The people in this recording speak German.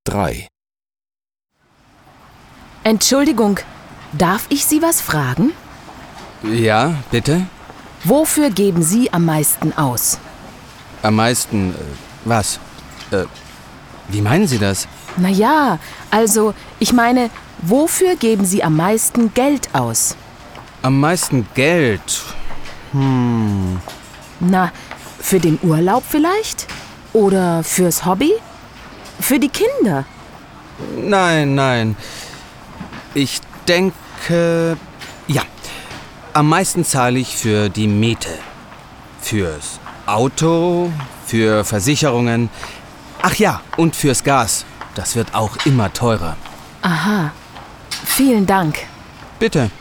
3. Entschuldigung, darf ich Sie was fragen? Ja, bitte? Wofür geben Sie am meisten aus? Am meisten, was? Wie meinen Sie das? Naja, also, ich meine, wofür geben Sie am meisten Geld aus? Am meisten Geld? Na, für den Urlaub vielleicht? Oder fürs Hobby? Für die Kinder? Nein. Ich denke, ja. Am meisten zahle ich für die Miete. Fürs Auto, für Versicherungen. Ach ja, und fürs Gas. Das wird auch immer teurer. Aha, vielen Dank. Bitte.